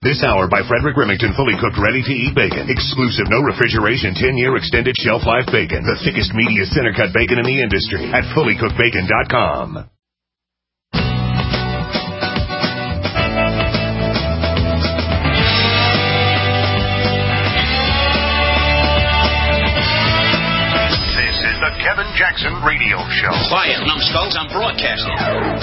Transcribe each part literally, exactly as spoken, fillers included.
This hour by Frederick Remington, fully cooked, ready-to-eat bacon. Exclusive, no refrigeration, ten-year extended shelf life bacon. The thickest, meatiest, center-cut bacon in the industry at fully cooked bacon dot com. This is the Kevin Jackson Radio Show. Quiet, numbskulls, I'm broadcasting.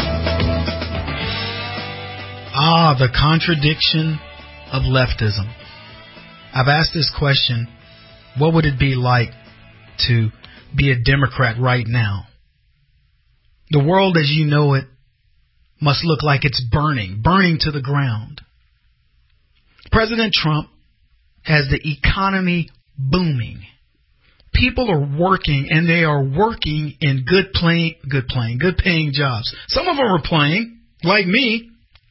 Ah, the contradiction of leftism. I've asked this question, what would it be like to be a Democrat right now? The world as you know it must look like it's burning, burning to the ground. President Trump has the economy booming. People are working, and they are working in good paying, good paying, good paying jobs. Some of them are playing, like me.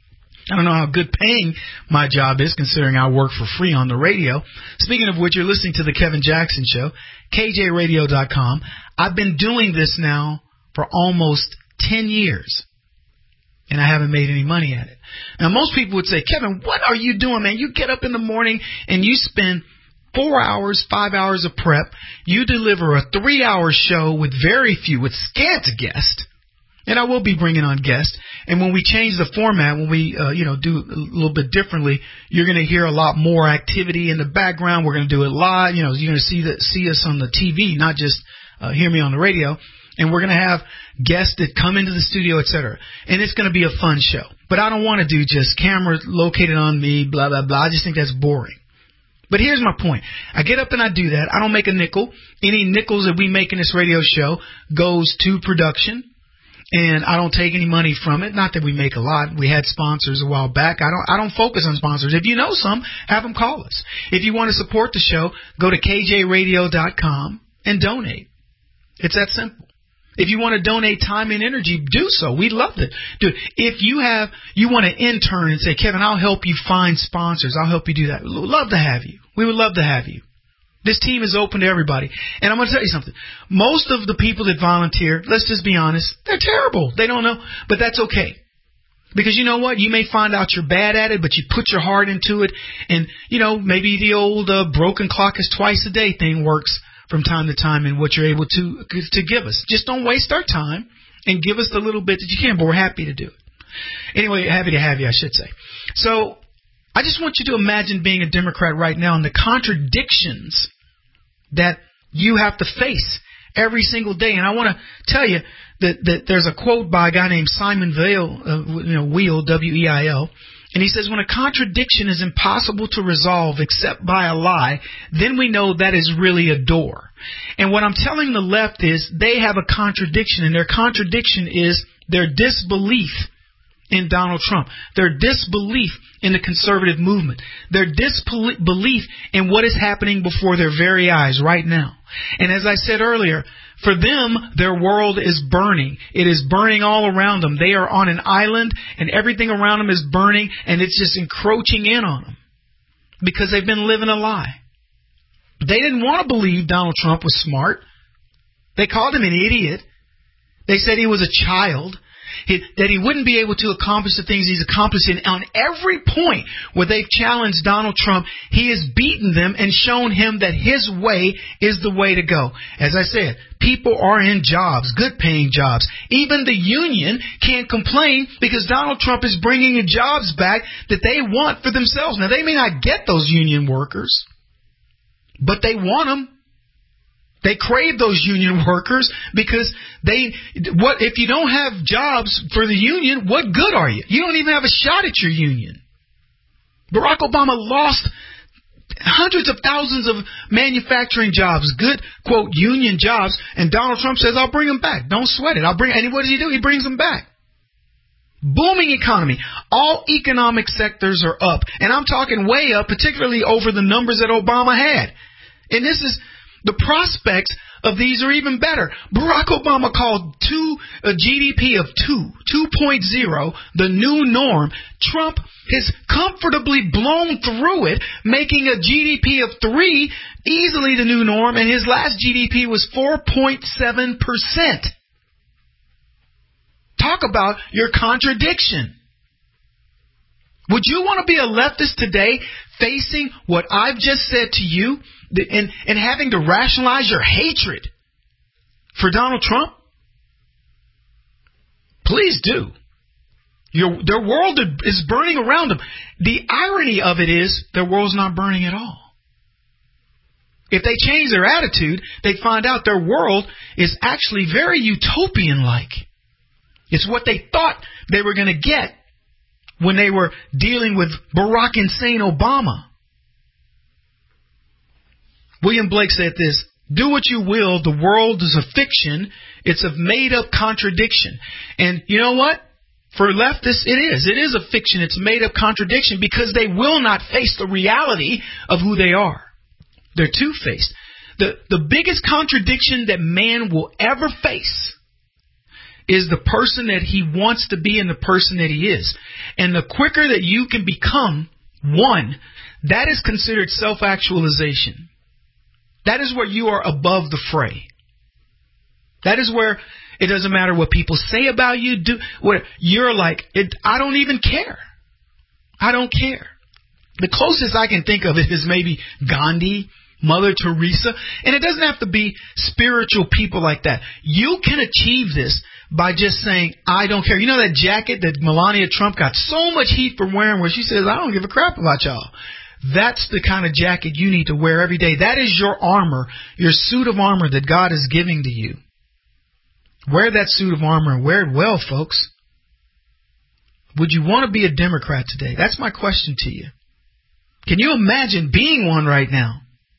I don't know how good paying my job is, considering I work for free on the radio. Speaking of which, you're listening to the Kevin Jackson Show, K J radio dot com. I've been doing this now for almost ten years, and I haven't made any money at it. Now, most people would say, Kevin, what are you doing, man? You get up in the morning and you spend four hours, five hours of prep. You deliver a three-hour show with very few, with scant guests. And I will be bringing on guests. And when we change the format, when we, uh, you know, do a little bit differently, you're going to hear a lot more activity in the background. We're going to do it live. You know, you're going to see the, see us on the T V, not just uh, hear me on the radio. And we're going to have guests that come into the studio, et cetera. And it's going to be a fun show. But I don't want to do just cameras located on me, blah, blah, blah. I just think that's boring. But here's my point. I get up and I do that. I don't make a nickel. Any nickels that we make in this radio show goes to production. And I don't take any money from it. Not that we make a lot. We had sponsors a while back. I don't I don't focus on sponsors. If you know some, have them call us. If you want to support the show, go to K J radio dot com and donate. It's that simple. If you want to donate time and energy, do so. We'd love to. Dude, if you have you want to intern and say, Kevin, I'll help you find sponsors. I'll help you do that. We'd love to have you. We would love to have you. This team is open to everybody. And I'm going to tell you something. Most of the people that volunteer, let's just be honest, they're terrible. They don't know. But that's okay. Because you know what? You may find out you're bad at it, but you put your heart into it. And, you know, maybe the old uh, broken clock is twice a day thing works from time to time in what you're able to to give us. Just don't waste our time and give us the little bit that you can, but we're happy to do it. Anyway, happy to have you, I should say. So I just want you to imagine being a Democrat right now and the contradictions that you have to face every single day. And I want to tell you that, that there's a quote by a guy named Simon Weil, uh, you know, Weil, W E I L, and he says, when a contradiction is impossible to resolve except by a lie, then we know that is really a door. And what I'm telling the left is they have a contradiction, and their contradiction is their disbelief in Donald Trump, their disbelief in the conservative movement, their disbelief in what is happening before their very eyes right now. And as I said earlier, for them, their world is burning. It is burning all around them. They are on an island, and everything around them is burning, and it's just encroaching in on them because they've been living a lie. They didn't want to believe Donald Trump was smart. They called him an idiot. They said he was a child. He, that he wouldn't be able to accomplish the things he's accomplishing. On every point where they've challenged Donald Trump, he has beaten them and shown him that his way is the way to go. As I said, people are in jobs, good-paying jobs. Even the union can't complain because Donald Trump is bringing the jobs back that they want for themselves. Now, they may not get those union workers, but they want them. They crave those union workers because they, what, if you don't have jobs for the union, what good are you? You don't even have a shot at your union. Barack Obama lost hundreds of thousands of manufacturing jobs, good, quote, union jobs, and Donald Trump says, I'll bring them back. Don't sweat it. I'll bring, and what does he do? He brings them back. Booming economy. All economic sectors are up. And I'm talking way up, particularly over the numbers that Obama had. And this is, the prospects of these are even better. Barack Obama called two a G D P of two, two point oh, the new norm. Trump has comfortably blown through it, making a G D P of three easily the new norm, and his last G D P was four point seven percent. Talk about your contradiction. Would you want to be a leftist today facing what I've just said to you and, and having to rationalize your hatred for Donald Trump? Please do. Your, their world is burning around them. The irony of it is their world's not burning at all. If they change their attitude, they'd find out their world is actually very utopian-like. It's what they thought they were going to get when they were dealing with Barack Hussein Obama. William Blake said this, do what you will, the world is a fiction. It's a made-up contradiction. And you know what? For leftists, it is. It is a fiction. It's a made-up contradiction because they will not face the reality of who they are. They're two-faced. The, the biggest contradiction that man will ever face is the person that he wants to be and the person that he is. And the quicker that you can become one, that is considered self-actualization. That is where you are above the fray. That is where it doesn't matter what people say about you. Do where you're like, it, I don't even care. I don't care. The closest I can think of it is maybe Gandhi, Mother Teresa. And it doesn't have to be spiritual people like that. You can achieve this by just saying, I don't care. You know that jacket that Melania Trump got so much heat for wearing where she says, I don't give a crap about y'all. That's the kind of jacket you need to wear every day. That is your armor, your suit of armor that God is giving to you. Wear that suit of armor and wear it well, folks. Would you want to be a Democrat today? That's my question to you. Can you imagine being one right now?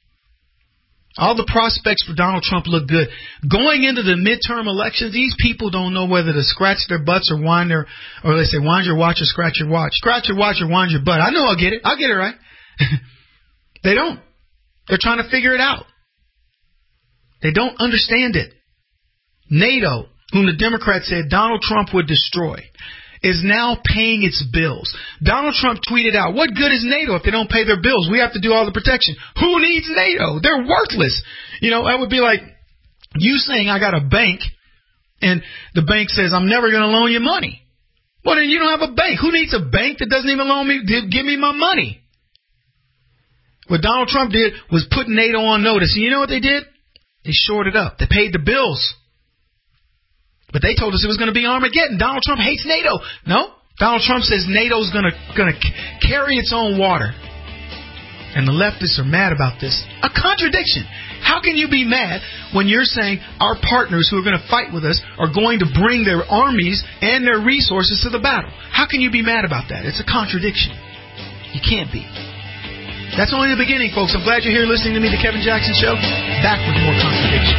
All the prospects for Donald Trump look good. Going into the midterm elections, these people don't know whether to scratch their butts or wind their, or they say, wind your watch or scratch your watch. Scratch your watch or wind your butt. I know I'll get it. I'll get it right. They don't. They're trying to figure it out. They don't understand it. NATO, whom the Democrats said Donald Trump would destroy, is now paying its bills. Donald Trump tweeted out, what good is NATO if they don't pay their bills? We have to do all the protection. Who needs NATO? They're worthless. You know, that would be like you saying I got a bank and the bank says I'm never going to loan you money. Well, then you don't have a bank. Who needs a bank that doesn't even loan me, give me my money? What Donald Trump did was put NATO on notice. And you know what they did? They shored it up. They paid the bills. But they told us it was going to be Armageddon. Donald Trump hates NATO. No. Donald Trump says NATO's going to going to carry its own water. And the leftists are mad about this. A contradiction. How can you be mad when you're saying our partners who are going to fight with us are going to bring their armies and their resources to the battle? How can you be mad about that? It's a contradiction. You can't be. That's only the beginning, folks. I'm glad you're here listening to me, The Kevin Jackson Show. Back with more contradiction.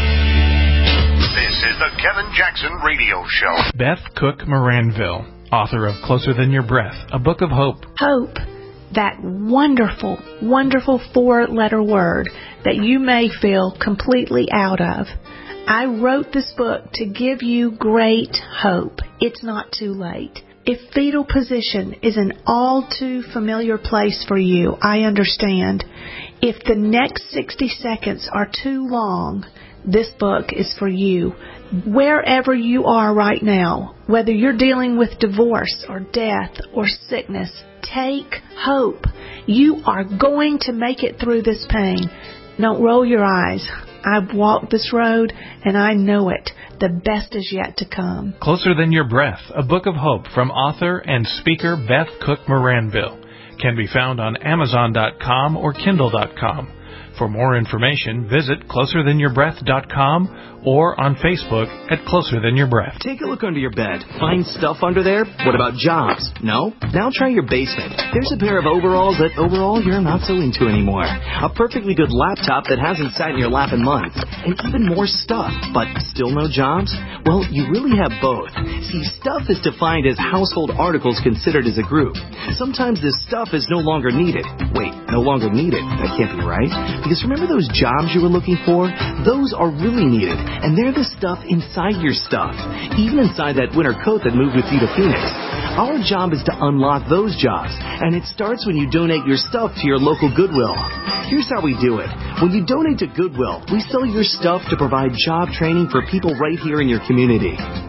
This is The Kevin Jackson Radio Show. Beth Cook Moranville, author of Closer Than Your Breath, a book of hope. Hope, that wonderful, wonderful four-letter word that you may feel completely out of. I wrote this book to give you great hope. It's not too late. If fetal position is an all too familiar place for you, I understand. If the next sixty seconds are too long, this book is for you. Wherever you are right now, whether you're dealing with divorce or death or sickness, take hope. You are going to make it through this pain. Don't roll your eyes. I've walked this road and I know it. The best is yet to come. Closer Than Your Breath, a book of hope from author and speaker Beth Cook Moranville, can be found on Amazon dot com or Kindle dot com. For more information, visit closer than your breath dot com or on Facebook at Closer Than Your Breath. Take a look under your bed. Find stuff under there? What about jobs? No? Now try your basement. There's a pair of overalls that overall you're not so into anymore. A perfectly good laptop that hasn't sat in your lap in months. And even more stuff, but still no jobs? Well, you really have both. See, stuff is defined as household articles considered as a group. Sometimes this stuff is no longer needed. Wait, no longer needed? That can't be right. Because remember those jobs you were looking for? Those are really needed. And they're the stuff inside your stuff. Even inside that winter coat that moved with you to Phoenix. Our job is to unlock those jobs. And it starts when you donate your stuff to your local Goodwill. Here's how we do it. When you donate to Goodwill, we sell your stuff to provide job training for people right here in your community.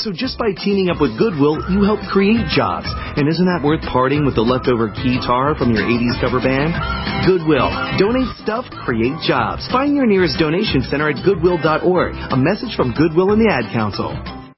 So just by teaming up with Goodwill, you help create jobs. And isn't that worth parting with the leftover guitar from your eighties cover band? Goodwill. Donate stuff, create jobs. Find your nearest donation center at goodwill dot org. A message from Goodwill and the Ad Council.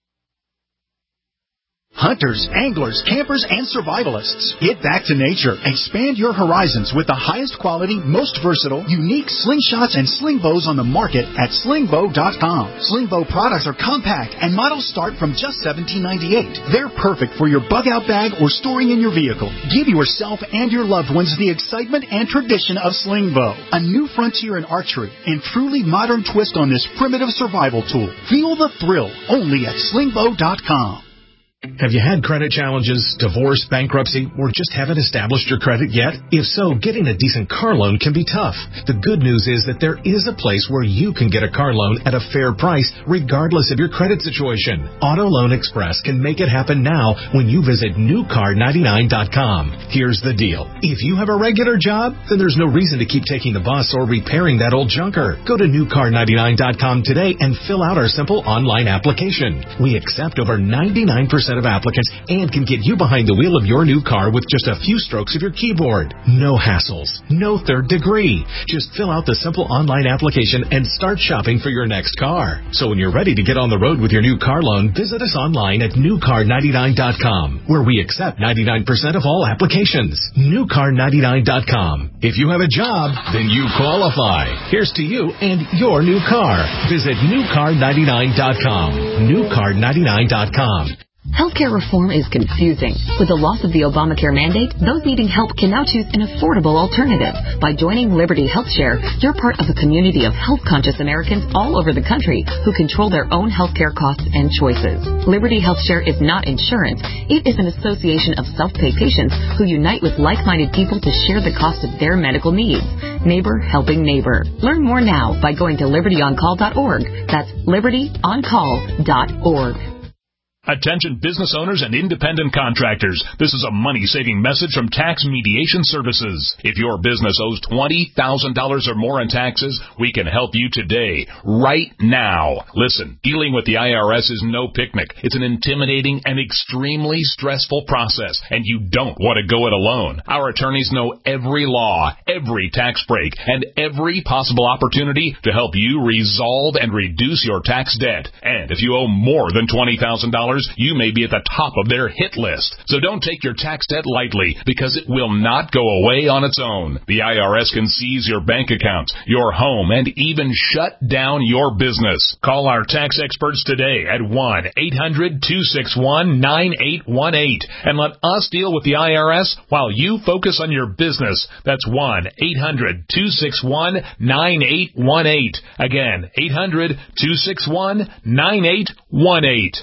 Hunters, anglers, campers, and survivalists. Get back to nature. Expand your horizons with the highest quality, most versatile, unique slingshots and sling bows on the market at sling bow dot com. Sling bow products are compact and models start from just seventeen ninety-eight. They're perfect for your bug out bag or storing in your vehicle. Give yourself and your loved ones the excitement and tradition of sling bow, a new frontier in archery and truly modern twist on this primitive survival tool. Feel the thrill only at sling bow dot com. Have you had credit challenges, divorce, bankruptcy, or just haven't established your credit yet? If so, getting a decent car loan can be tough. The good news is that there is a place where you can get a car loan at a fair price, regardless of your credit situation. Auto Loan Express can make it happen now when you visit new car ninety-nine dot com. Here's the deal. If you have a regular job, then there's no reason to keep taking the bus or repairing that old junker. Go to new car ninety-nine dot com today and fill out our simple online application. We accept over ninety-nine percent of applicants and can get you behind the wheel of your new car with just a few strokes of your keyboard. No hassles, no third degree. Just fill out the simple online application and start shopping for your next car. So when you're ready to get on the road with your new car loan, visit us online at new car ninety-nine dot com, where we accept ninety-nine percent of all applications. new car ninety-nine dot com. If you have a job, then you qualify. Here's to you and your new car. Visit new car ninety-nine dot com. new car ninety-nine dot com. Healthcare reform is confusing. With the loss of the Obamacare mandate, those needing help can now choose an affordable alternative. By joining Liberty HealthShare, you're part of a community of health-conscious Americans all over the country who control their own healthcare costs and choices. Liberty HealthShare is not insurance. It is an association of self-pay patients who unite with like-minded people to share the cost of their medical needs. Neighbor helping neighbor. Learn more now by going to liberty on call dot org. That's liberty on call dot org. Attention business owners and independent contractors. This is a money-saving message from Tax Mediation Services. If your business owes twenty thousand dollars or more in taxes, we can help you today, right now. Listen, dealing with the I R S is no picnic. It's an intimidating and extremely stressful process, and you don't want to go it alone. Our attorneys know every law, every tax break, and every possible opportunity to help you resolve and reduce your tax debt. And if you owe more than twenty thousand dollars, you may be at the top of their hit list. So don't take your tax debt lightly, because it will not go away on its own. The I R S can seize your bank accounts, your home, and even shut down your business. Call our tax experts today at one eight hundred two six one nine eight one eight and let us deal with the I R S while you focus on your business. That's one eight hundred two six one nine eight one eight. Again, eight hundred two six one nine eight one eight.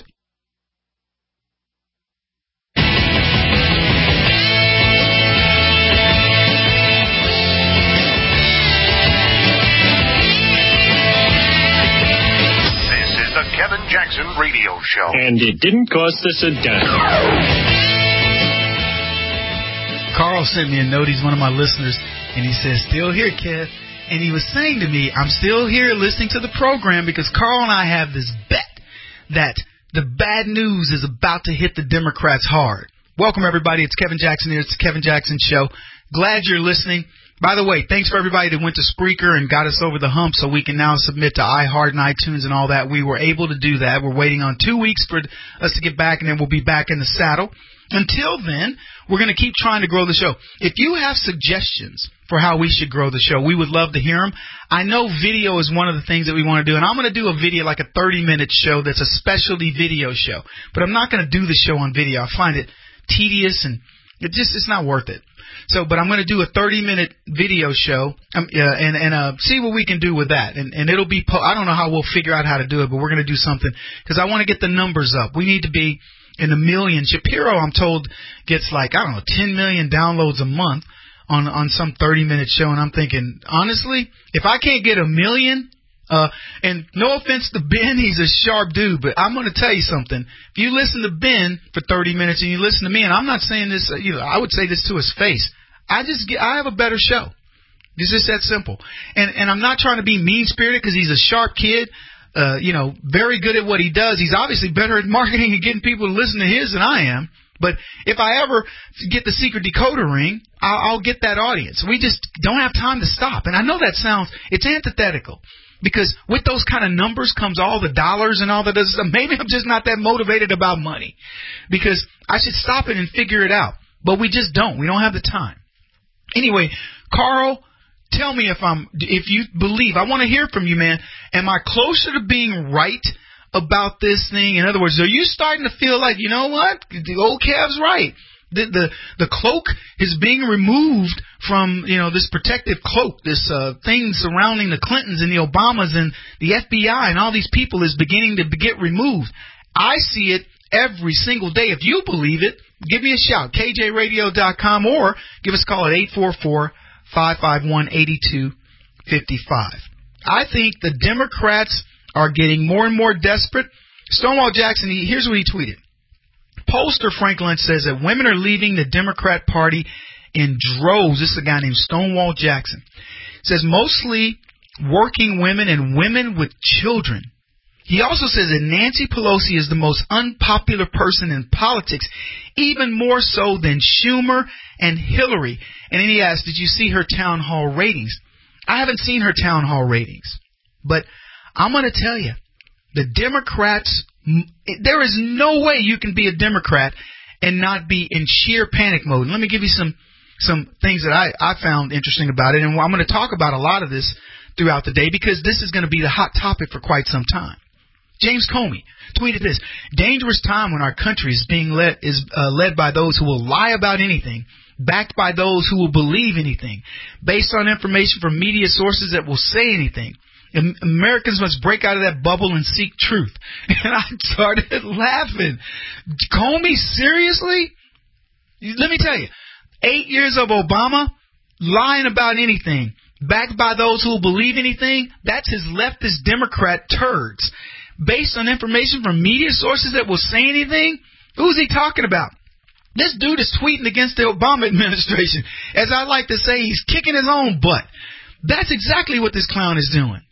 Kevin Jackson Radio Show. And it didn't cost us a dime. Carl sent me a note. He's one of my listeners, and he says, still here, Kev. And he was saying to me, I'm still here listening to the program because Carl and I have this bet that the bad news is about to hit the Democrats hard. Welcome, everybody. It's Kevin Jackson here. It's the Kevin Jackson Show. Glad you're listening. By the way, thanks for everybody that went to Spreaker and got us over the hump so we can now submit to iHeart and iTunes and all that. We were able to do that. We're waiting on two weeks for us to get back, and then we'll be back in the saddle. Until then, we're going to keep trying to grow the show. If you have suggestions for how we should grow the show, we would love to hear them. I know video is one of the things that we want to do, and I'm going to do a video, like a thirty-minute show that's a specialty video show. But I'm not going to do the show on video. I find it tedious, and it just it's not worth it. So, but I'm going to do a thirty-minute video show um, uh, and and uh, see what we can do with that. And, and it'll be po- I don't know how we'll figure out how to do it, but we're going to do something because I want to get the numbers up. We need to be in a million. Shapiro, I'm told, gets like, I don't know, ten million downloads a month on, on some thirty-minute show. And I'm thinking, honestly, if I can't get a million, uh, and no offense to Ben, he's a sharp dude, but I'm going to tell you something. If you listen to Ben for thirty minutes and you listen to me, and I'm not saying this, uh, you know, I would say this to his face. I just get, I have a better show. It's just that simple. And and I'm not trying to be mean-spirited because he's a sharp kid. uh, you know, very good at what he does. He's obviously better at marketing and getting people to listen to his than I am. But if I ever get the secret decoder ring, I'll, I'll get that audience. We just don't have time to stop. And I know that sounds, it's antithetical. Because with those kind of numbers comes all the dollars and all that other stuff. Maybe I'm just not that motivated about money. Because I should stop it and figure it out. But we just don't. We don't have the time. Anyway, Carl, tell me if I'm, if you believe, I want to hear from you, man. Am I closer to being right about this thing? In other words, are you starting to feel like, you know what, the old Kev's right? The, the the cloak is being removed from, you know, this protective cloak, this uh, thing surrounding the Clintons and the Obamas and the F B I and all these people is beginning to get removed. I see it every single day. If you believe it, give me a shout, K J radio dot com, or give us a call at eight four four, five five one, eight two five five. I think the Democrats are getting more and more desperate. Stonewall Jackson, he, here's what he tweeted. Pollster Frank Lynch says that women are leaving the Democrat Party in droves. This is a guy named Stonewall Jackson. He says mostly working women and women with children. He also says that Nancy Pelosi is the most unpopular person in politics, even more so than Schumer and Hillary. And then he asked, did you see her town hall ratings? I haven't seen her town hall ratings, but I'm going to tell you, the Democrats, there is no way you can be a Democrat and not be in sheer panic mode. And let me give you some some things that I, I found interesting about it. And I'm going to talk about a lot of this throughout the day because this is going to be the hot topic for quite some time. James Comey tweeted this: dangerous time when our country is being led is uh, led by those who will lie about anything, backed by those who will believe anything, based on information from media sources that will say anything. Americans must break out of that bubble and seek truth. And I started laughing. Comey, seriously? Let me tell you, eight years of Obama lying about anything, backed by those who will believe anything, that's his leftist Democrat turds. Based on information from media sources that will say anything? Who's he talking about? This dude is tweeting against the Obama administration. As I like to say, he's kicking his own butt. That's exactly what this clown is doing.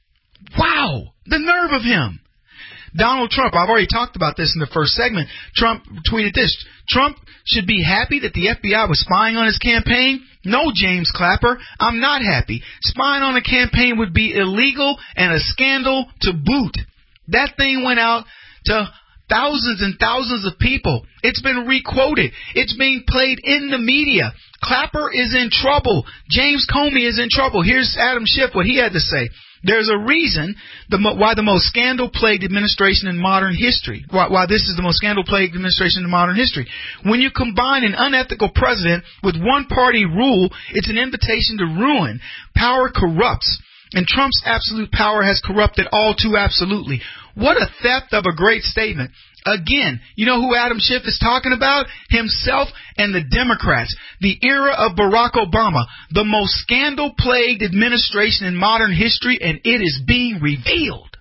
Wow, the nerve of him. Donald Trump, I've already talked about this in the first segment. Trump tweeted this: Trump should be happy that the F B I was spying on his campaign. No, James Clapper, I'm not happy. Spying on a campaign would be illegal and a scandal to boot. That thing went out to thousands and thousands of people. It's been requoted. It's being played in the media. Clapper is in trouble. James Comey is in trouble. Here's Adam Schiff, what he had to say. There's a reason the, why the most scandal-plagued administration in modern history, why, why this is the most scandal-plagued administration in modern history. When you combine an unethical president with one-party rule, it's an invitation to ruin. Power corrupts, and Trump's absolute power has corrupted all too absolutely. What a theft of a great statement. Again, you know who Adam Schiff is talking about? Himself and the Democrats. The era of Barack Obama. The most scandal-plagued administration in modern history, and it is being revealed.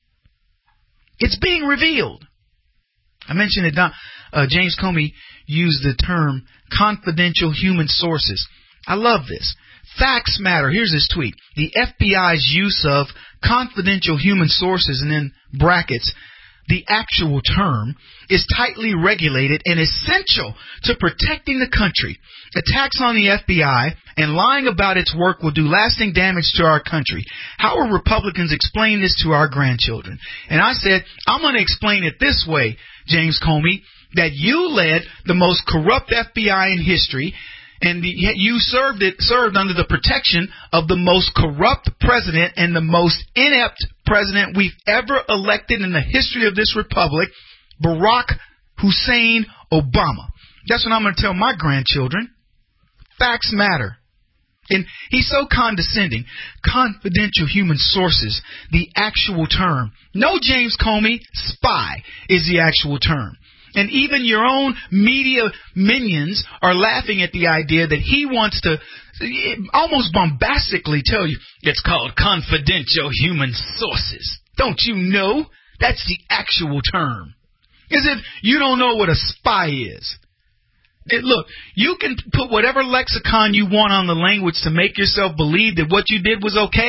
It's being revealed. I mentioned that uh, James Comey used the term confidential human sources. I love this. Facts matter. Here's his tweet. The F B I's use of confidential human sources, and in brackets, the actual term, is tightly regulated and essential to protecting the country. Attacks on the F B I and lying about its work will do lasting damage to our country. How will Republicans explain this to our grandchildren? And I said, I'm going to explain it this way, James Comey, that you led the most corrupt F B I in history, and the, you served it served under the protection of the most corrupt president and the most inept president we've ever elected in the history of this republic, Barack Hussein Obama. That's what I'm going to tell my grandchildren. Facts matter. And he's so condescending. Confidential human sources, the actual term. No, James Comey, spy is the actual term. And even your own media minions are laughing at the idea that he wants to almost bombastically tell you it's called confidential human sources. Don't you know? That's the actual term. As if you don't know what a spy is. It, look, you can put whatever lexicon you want on the language to make yourself believe that what you did was okay.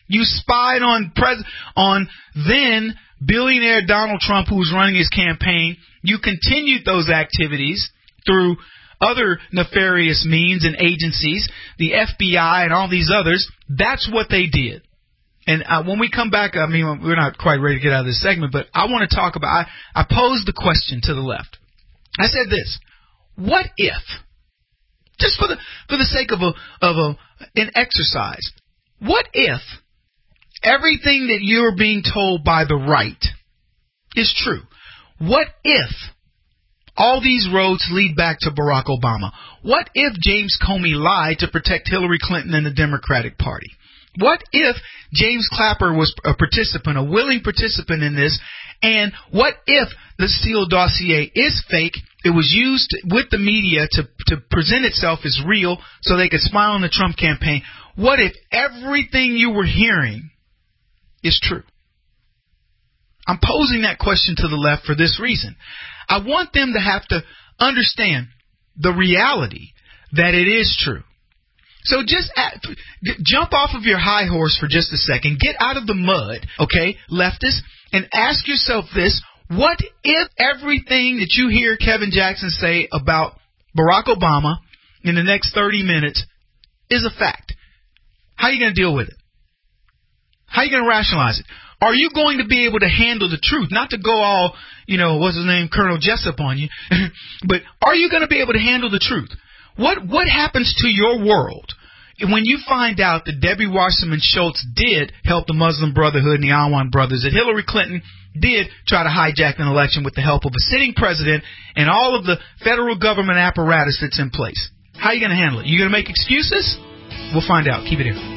You spied on pres- on then billionaire Donald Trump, who was running his campaign. You continued those activities through other nefarious means and agencies, the F B I and all these others. That's what they did. And uh, when we come back, I mean, we're not quite ready to get out of this segment, but I want to talk about, I, I posed the question to the left. I said this: what if, just for the for the sake of a of a an exercise, what if everything that you're being told by the right is true? What if all these roads lead back to Barack Obama? What if James Comey lied to protect Hillary Clinton and the Democratic Party? What if James Clapper was a participant, a willing participant in this? And what if the Steele dossier is fake? It was used with the media to, to present itself as real so they could smile on the Trump campaign. What if everything you were hearing is true? I'm posing that question to the left for this reason. I want them to have to understand the reality that it is true. So just at, jump off of your high horse for just a second. Get out of the mud, okay, leftists, and ask yourself this: what if everything that you hear Kevin Jackson say about Barack Obama in the next thirty minutes is a fact? How are you going to deal with it? How are you going to rationalize it? Are you going to be able to handle the truth? Not to go all, you know, what's his name, Colonel Jessup on you, but are you going to be able to handle the truth? What what happens to your world when you find out that Debbie Wasserman Schultz did help the Muslim Brotherhood and the Awan brothers, that Hillary Clinton did try to hijack an election with the help of a sitting president and all of the federal government apparatus that's in place? How are you going to handle it? You going to make excuses? We'll find out. Keep it here.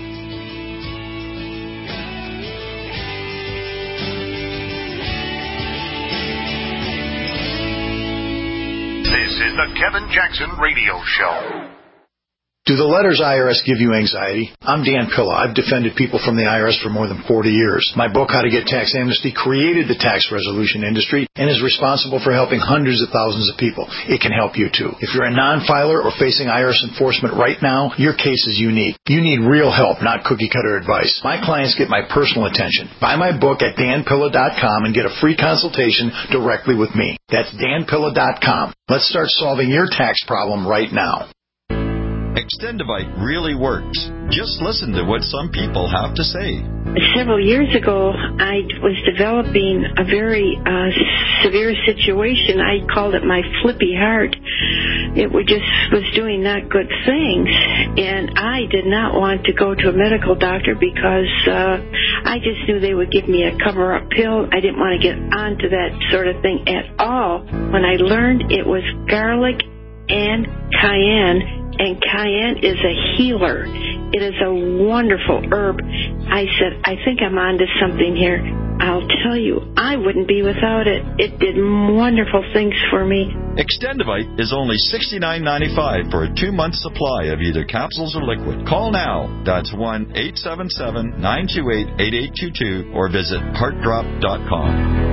This is the Kevin Jackson Radio Show. Do the letters I R S give you anxiety? I'm Dan Pilla. I've defended people from the I R S for more than forty years. My book, How to Get Tax Amnesty, created the tax resolution industry and is responsible for helping hundreds of thousands of people. It can help you, too. If you're a non-filer or facing I R S enforcement right now, your case is unique. You need real help, not cookie-cutter advice. My clients get my personal attention. Buy my book at dan pilla dot com and get a free consultation directly with me. That's dan pilla dot com. Let's start solving your tax problem right now. Extendivite really works. Just listen to what some people have to say. Several years ago, I was developing a very uh, severe situation. I called it my flippy heart. It was just was doing not good things, and I did not want to go to a medical doctor because uh, I just knew they would give me a cover-up pill. I didn't want to get onto that sort of thing at all. When I learned it was garlic and cayenne, and cayenne is a healer. It is a wonderful herb. I said, I think I'm onto something here. I'll tell you, I wouldn't be without it. It did wonderful things for me. Extendivite is only sixty-nine ninety-five for a two-month supply of either capsules or liquid. Call now. That's one eight seven seven, nine two eight, eight eight two two or visit heart drop dot com.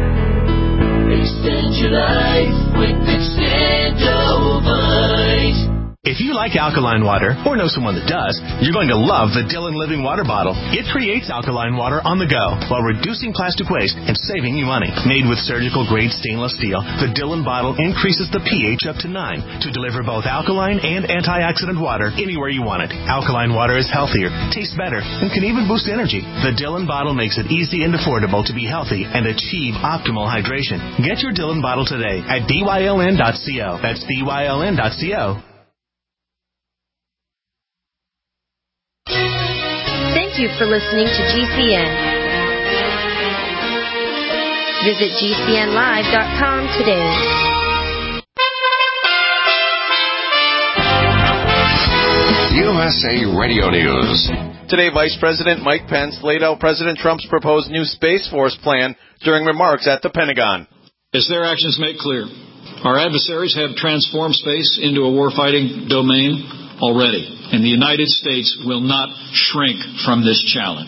Extend your life with Extendivite. If you like alkaline water, or know someone that does, you're going to love the Dillon Living Water Bottle. It creates alkaline water on the go while reducing plastic waste and saving you money. Made with surgical-grade stainless steel, the Dillon bottle increases the pH up to nine to deliver both alkaline and antioxidant water anywhere you want it. Alkaline water is healthier, tastes better, and can even boost energy. The Dillon bottle makes it easy and affordable to be healthy and achieve optimal hydration. Get your Dillon bottle today at D Y L N dot co. That's D Y L N dot co. Thank you for listening to G C N. Visit G C N live dot com today. U S A Radio News. Today, Vice President Mike Pence laid out President Trump's proposed new Space Force plan during remarks at the Pentagon. As their actions make clear, our adversaries have transformed space into a warfighting domain already, and the United States will not shrink from this challenge.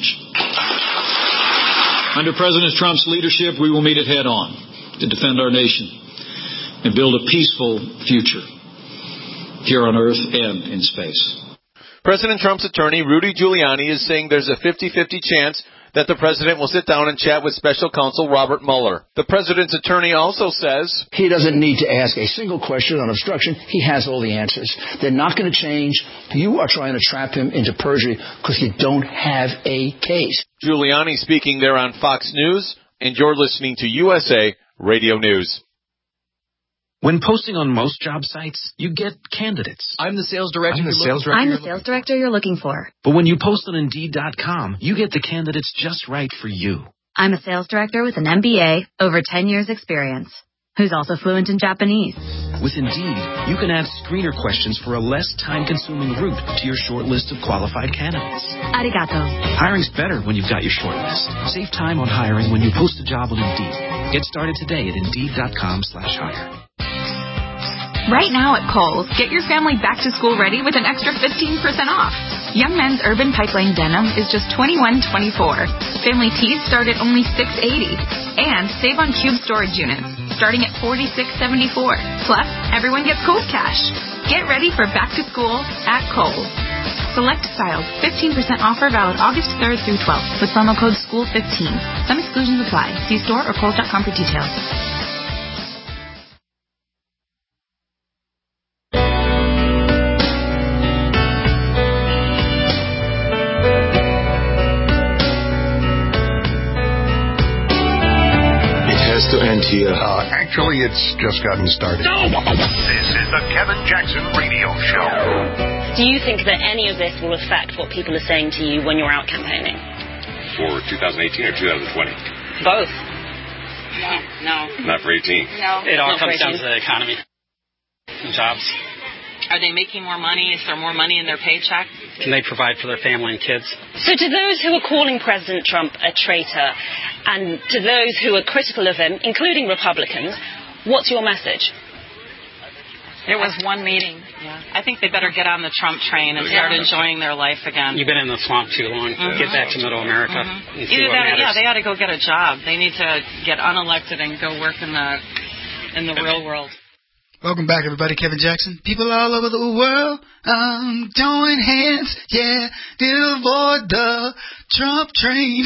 Under President Trump's leadership, we will meet it head on to defend our nation and build a peaceful future here on Earth and in space. President Trump's attorney, Rudy Giuliani, is saying there's a fifty-fifty chance that the president will sit down and chat with special counsel Robert Mueller. The president's attorney also says he doesn't need to ask a single question on obstruction. He has all the answers. They're not going to change. You are trying to trap him into perjury because you don't have a case. Giuliani speaking there on Fox News, and you're listening to U S A Radio News. When posting on most job sites, you get candidates. I'm the sales director. I'm the sales director. I'm the sales director you're looking for. But when you post on Indeed dot com, you get the candidates just right for you. I'm a sales director with an M B A, over ten years experience, who's also fluent in Japanese. With Indeed, you can add screener questions for a less time-consuming route to your short list of qualified candidates. Arigato. Hiring's better when you've got your short list. Save time on hiring when you post a job on Indeed. Get started today at Indeed dot com slash hire. Right now at Kohl's, get your family back to school ready with an extra fifteen percent off. Young Men's Urban Pipeline Denim is just twenty-one twenty-four. Family tees start at only six eighty. And save on cube storage units, starting at forty-six seventy-four. Plus, everyone gets Kohl's cash. Get ready for back to school at Kohl's. Select styles, fifteen percent offer valid August third through twelfth with promo code school fifteen. Some exclusions apply. See store or kohls dot com for details. To end here. Uh, actually, it's just gotten started. This is the Kevin Jackson Radio Show. Do you think that any of this will affect what people are saying to you when you're out campaigning? For two thousand eighteen or two thousand twenty? Both. No. No. Not for eighteen. No. It all Not comes down to the economy and jobs. Are they making more money? Is there more money in their paycheck? Can they provide for their family and kids? So to those who are calling President Trump a traitor, and to those who are critical of him, including Republicans, what's your message? There was one meeting. Yeah. I think they better get on the Trump train and start yeah. enjoying their life again. You've been in the swamp too long. Mm-hmm. Get back to Middle America. Mm-hmm. And see Either what that, matters. yeah, they ought to go get a job. They need to get unelected and go work in the in the real world. Welcome back, everybody. Kevin Jackson. People all over the world, um, join hands, yeah, to avoid the Trump train.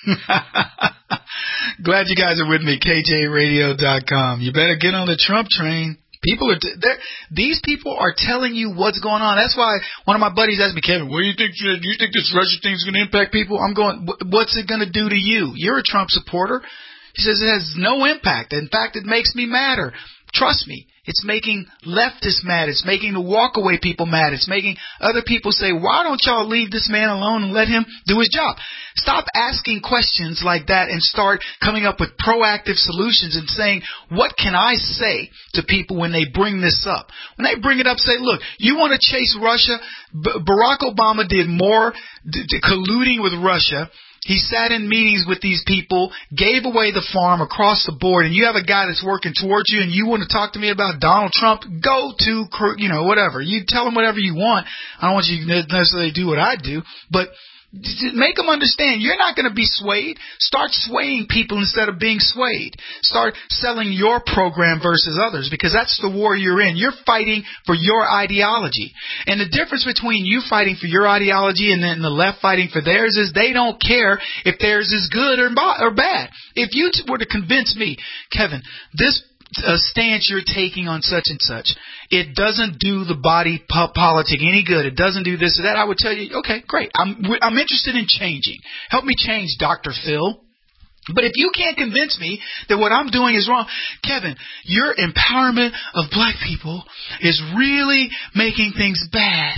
Glad you guys are with me, K J radio dot com. You better get on the Trump train. People are, t- these people are telling you what's going on. That's why one of my buddies asked me, Kevin, what do you think, do you think this Russia thing is going to impact people? I'm going, what's it going to do to you? You're a Trump supporter. He says it has no impact. In fact, it makes me madder. Trust me, it's making leftists mad. It's making the walkaway people mad. It's making other people say, why don't y'all leave this man alone and let him do his job? Stop asking questions like that and start coming up with proactive solutions and saying, what can I say to people when they bring this up? When they bring it up, say, look, you want to chase Russia? B- Barack Obama did more d- d- colluding with Russia. He sat in meetings with these people, gave away the farm across the board, and you have a guy that's working towards you and you want to talk to me about Donald Trump, go to, you know, whatever. You tell him whatever you want. I don't want you to necessarily do what I do, but make them understand you're not going to be swayed. Start swaying people instead of being swayed. Start selling your program versus others, because that's the war you're in. You're fighting for your ideology. And the difference between you fighting for your ideology and then the left fighting for theirs is they don't care if theirs is good or bad. If you were to convince me, Kevin, this uh, stance you're taking on such and such, it doesn't do the body po- politic any good. It doesn't do this or that. I would tell you, okay, great. I'm I'm interested in changing. Help me change, Doctor Phil. But if you can't convince me that what I'm doing is wrong, Kevin, your empowerment of black people is really making things bad.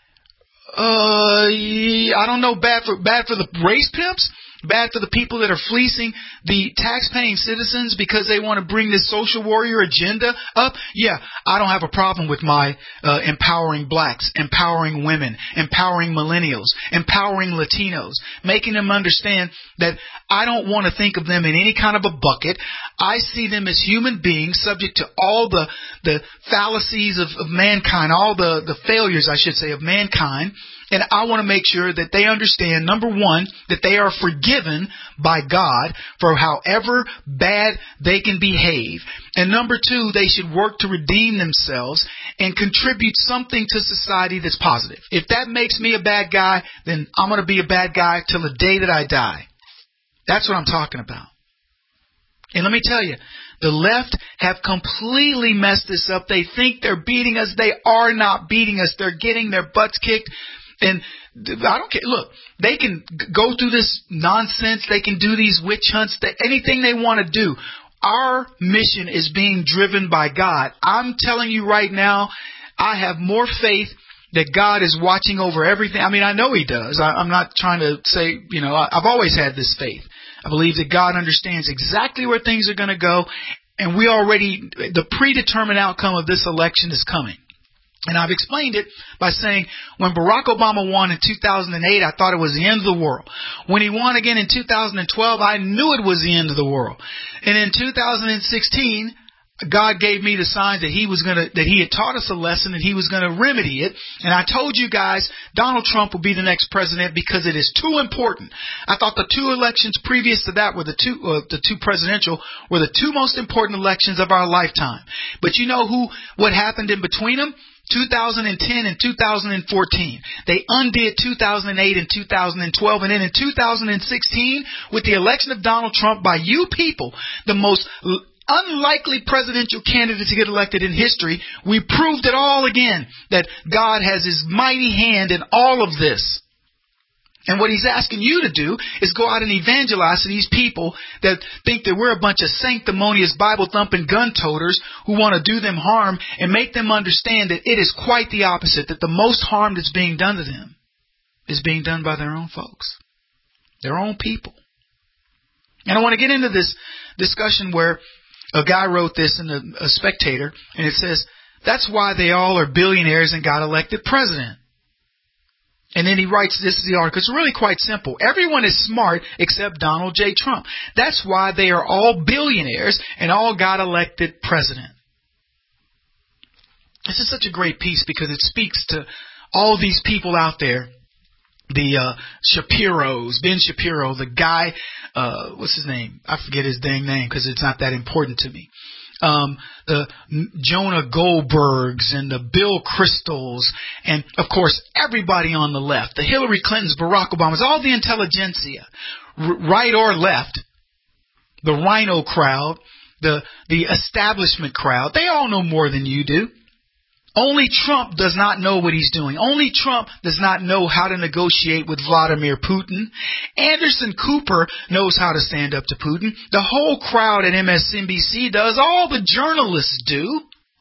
Uh, I don't know, bad for bad for the race pimps. Bad for the people that are fleecing the tax-paying citizens because they want to bring this social warrior agenda up. Yeah, I don't have a problem with my uh, empowering blacks, empowering women, empowering millennials, empowering Latinos, making them understand that I don't want to think of them in any kind of a bucket. I see them as human beings subject to all the, the fallacies of, of mankind, all the, the failures, I should say, of mankind. And I want to make sure that they understand, number one, that they are forgiven by God for however bad they can behave. And number two, they should work to redeem themselves and contribute something to society that's positive. If that makes me a bad guy, then I'm going to be a bad guy till the day that I die. That's what I'm talking about. And let me tell you, the left have completely messed this up. They think they're beating us. They are not beating us. They're getting their butts kicked. And I don't care. Look, they can go through this nonsense. They can do these witch hunts, anything they want to do. Our mission is being driven by God. I'm telling you right now, I have more faith that God is watching over everything. I mean, I know He does. I, I'm not trying to say, you know, I, I've always had this faith. I believe that God understands exactly where things are going to go. And we already, the predetermined outcome of this election is coming. And I've explained it by saying when Barack Obama won in two thousand eight, I thought it was the end of the world. When he won again in two thousand twelve, I knew it was the end of the world. And in two thousand sixteen, God gave me the signs that he was going to, that he had taught us a lesson and he was going to remedy it. And I told you guys, Donald Trump will be the next president because it is too important. I thought the two elections previous to that were the two, uh, the two presidential were the two most important elections of our lifetime. But you know who, what happened in between them? two thousand ten and two thousand fourteen. They undid two thousand eight and two thousand twelve. And then in two thousand sixteen, with the election of Donald Trump by you people, the most unlikely presidential candidate to get elected in history, we proved it all again that God has His mighty hand in all of this. And what He's asking you to do is go out and evangelize to these people that think that we're a bunch of sanctimonious Bible-thumping gun-toters who want to do them harm, and make them understand that it is quite the opposite, that the most harm that's being done to them is being done by their own folks, their own people. And I want to get into this discussion where a guy wrote this in a, a Spectator, and it says, that's why they all are billionaires and got elected president. And then he writes, this is the article. It's really quite simple. Everyone is smart except Donald J. Trump. That's why they are all billionaires and all got elected president. This is such a great piece because it speaks to all these people out there. The uh, Shapiro's, Ben Shapiro, the guy, uh, what's his name? I forget his dang name because it's not that important to me. Um, the Jonah Goldbergs and the Bill Kristols and, of course, everybody on the left, the Hillary Clintons, Barack Obamas, all the intelligentsia, r- right or left, the Rhino crowd, the, the establishment crowd, they all know more than you do. Only Trump does not know what he's doing. Only Trump does not know how to negotiate with Vladimir Putin. Anderson Cooper knows how to stand up to Putin. The whole crowd at M S N B C does. All the journalists do.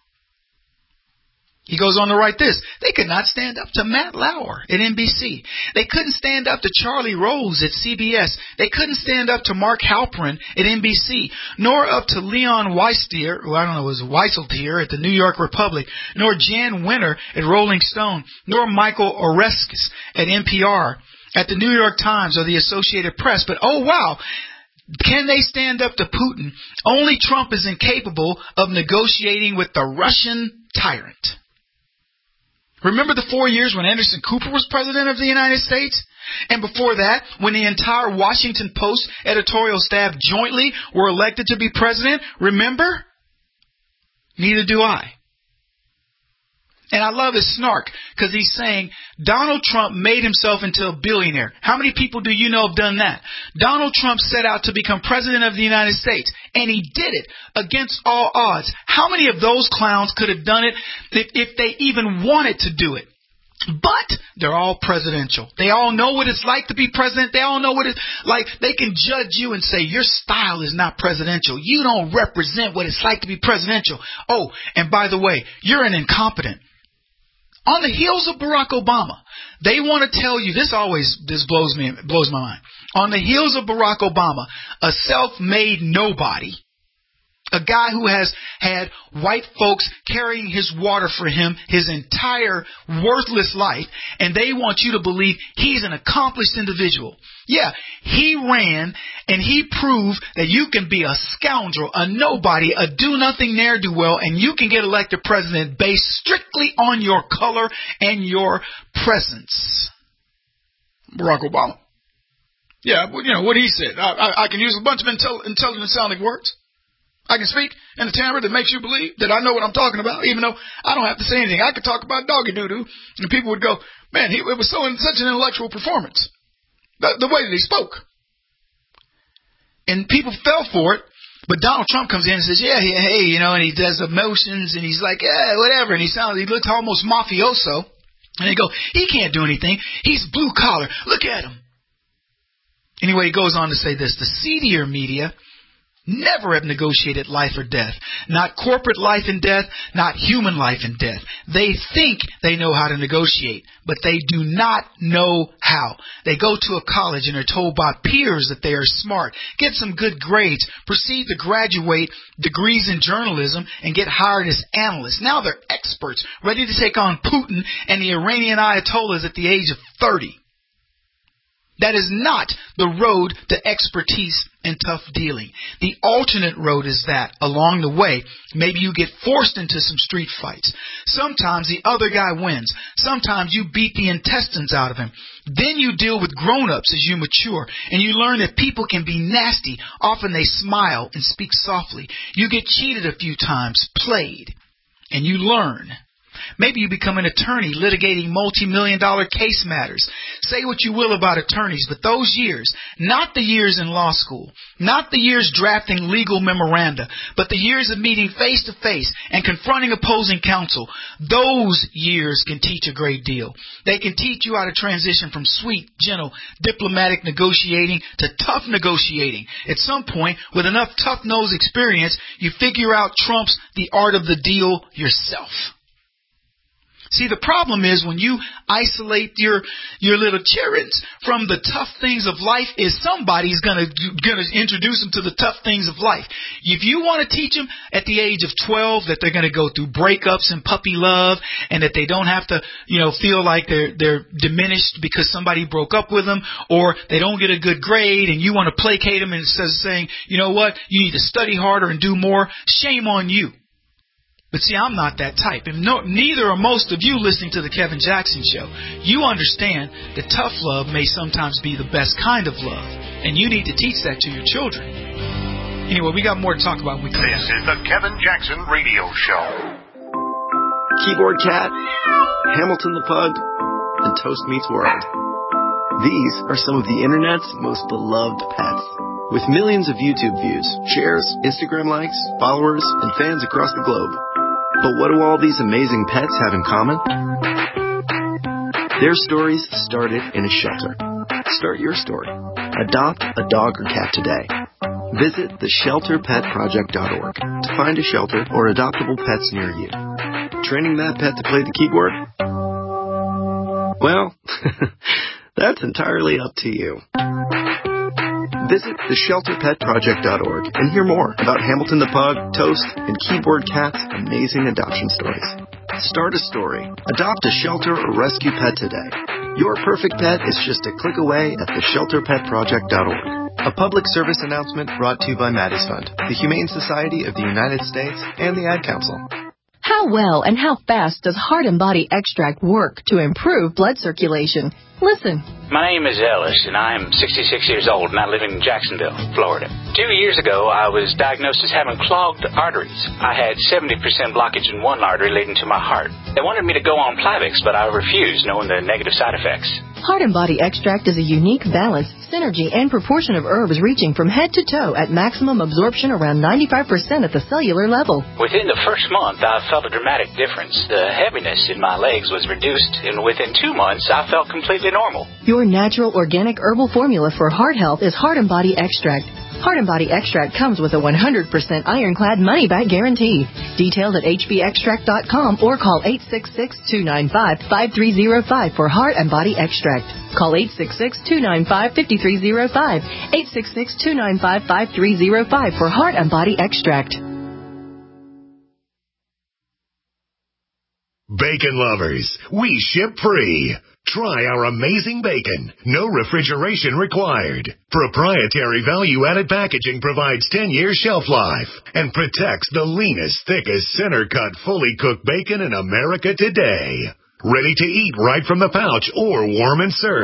He goes on to write this. They could not stand up to Matt Lauer at N B C. They couldn't stand up to Charlie Rose at C B S. They couldn't stand up to Mark Halperin at N B C, nor up to Leon Weistier, who I don't know, was Weiseltier at the New York Republic, nor Jan Winter at Rolling Stone, nor Michael Oreskes at N P R, at the New York Times or the Associated Press. But oh wow, can they stand up to Putin? Only Trump is incapable of negotiating with the Russian tyrant. Remember the four years when Anderson Cooper was president of the United States? And before that, when the entire Washington Post editorial staff jointly were elected to be president? Remember? Neither do I. And I love his snark because he's saying Donald Trump made himself into a billionaire. How many people do you know have done that? Donald Trump set out to become president of the United States, and he did it against all odds. How many of those clowns could have done it if, if they even wanted to do it? But they're all presidential. They all know what it's like to be president. They all know what it's like. They can judge you and say, your style is not presidential. You don't represent what it's like to be presidential. Oh, and by the way, you're an incompetent. On the heels of Barack Obama, they want to tell you, this always this blows me blows my mind. On the heels of Barack Obama, a self-made nobody, a guy who has had white folks carrying his water for him his entire worthless life, and they want you to believe he's an accomplished individual. Yeah, he ran and he proved that you can be a scoundrel, a nobody, a do-nothing ne'er-do-well, and you can get elected president based strictly on your color and your presence. Barack Obama. Yeah, well, you know, what he said. I, I, I can use a bunch of intel- intelligent-sounding words. I can speak in a timbre that makes you believe that I know what I'm talking about, even though I don't have to say anything. I could talk about doggy doo-doo, and people would go, man, he, it was so such an intellectual performance, the, the way that he spoke. And people fell for it, but Donald Trump comes in and says, yeah, yeah, hey, you know, and he does emotions, and he's like, yeah, whatever, and he sounds, he looks almost mafioso, and they go, he can't do anything, he's blue collar, look at him. Anyway, he goes on to say this, the seedier media never have negotiated life or death. Not corporate life and death, not human life and death. They think they know how to negotiate, but they do not know how. They go to a college and are told by peers that they are smart, get some good grades, proceed to graduate degrees in journalism, and get hired as analysts. Now they're experts, ready to take on Putin and the Iranian Ayatollahs at the age of thirty. That is not the road to expertise and tough dealing. The alternate road is that along the way, maybe you get forced into some street fights. Sometimes the other guy wins. Sometimes you beat the intestines out of him. Then you deal with grown-ups as you mature, and you learn that people can be nasty. Often they smile and speak softly. You get cheated a few times, played, and you learn. Maybe you become an attorney litigating multi-million dollar case matters. Say what you will about attorneys, but those years, not the years in law school, not the years drafting legal memoranda, but the years of meeting face to face and confronting opposing counsel, those years can teach a great deal. They can teach you how to transition from sweet, gentle, diplomatic negotiating to tough negotiating. At some point, with enough tough-nose experience, you figure out Trump's The Art of the Deal yourself. See, the problem is when you isolate your your little childrens from the tough things of life, is somebody's gonna gonna introduce them to the tough things of life. If you want to teach them at the age of twelve that they're gonna go through breakups and puppy love, and that they don't have to, you know, feel like they're they're diminished because somebody broke up with them, or they don't get a good grade, and you want to placate them instead of saying, you know what, you need to study harder and do more. Shame on you. But see, I'm not that type. And no, neither are most of you listening to the Kevin Jackson Show. You understand that tough love may sometimes be the best kind of love. And you need to teach that to your children. Anyway, we got more to talk about when we come back. This is the Kevin Jackson Radio Show. Keyboard Cat, Hamilton the Pug, and Toast Meets World. These are some of the Internet's most beloved pets. With millions of YouTube views, shares, Instagram likes, followers, and fans across the globe. But what do all these amazing pets have in common? Their stories started in a shelter. Start your story. Adopt a dog or cat today. Visit the shelter pet project dot org to find a shelter or adoptable pets near you. Training that pet to play the keyboard? Well, that's entirely up to you. Visit the shelter pet project dot org and hear more about Hamilton the Pug, Toast, and Keyboard Cat's amazing adoption stories. Start a story. Adopt a shelter or rescue pet today. Your perfect pet is just a click away at the shelter pet project dot org. A public service announcement brought to you by Maddie's Fund, the Humane Society of the United States, and the Ad Council. How well and how fast does Heart and Body Extract work to improve blood circulation? Listen. My name is Ellis, and I am sixty-six years old, and I live in Jacksonville, Florida. Two years ago, I was diagnosed as having clogged arteries. I had seventy percent blockage in one artery leading to my heart. They wanted me to go on Plavix, but I refused, knowing the negative side effects. Heart and Body Extract is a unique balance, synergy, and proportion of herbs reaching from head to toe at maximum absorption around ninety-five percent at the cellular level. Within the first month, I felt a dramatic difference. The heaviness in my legs was reduced, and within two months, I felt completely normal. Your natural organic herbal formula for heart health is Heart and Body Extract. Heart and Body Extract comes with a one hundred percent ironclad money-back guarantee. Details at h b extract dot com or call eight six six, two nine five, five three zero five for Heart and Body Extract. Call eight six six, two nine five, five three zero five, eight six six, two nine five, five three zero five for Heart and Body Extract. Bacon lovers, we ship free. Try our amazing bacon. No refrigeration required. Proprietary value-added packaging provides ten years shelf life and protects the leanest, thickest, center-cut, fully cooked bacon in America today. Ready to eat right from the pouch or warm and serve.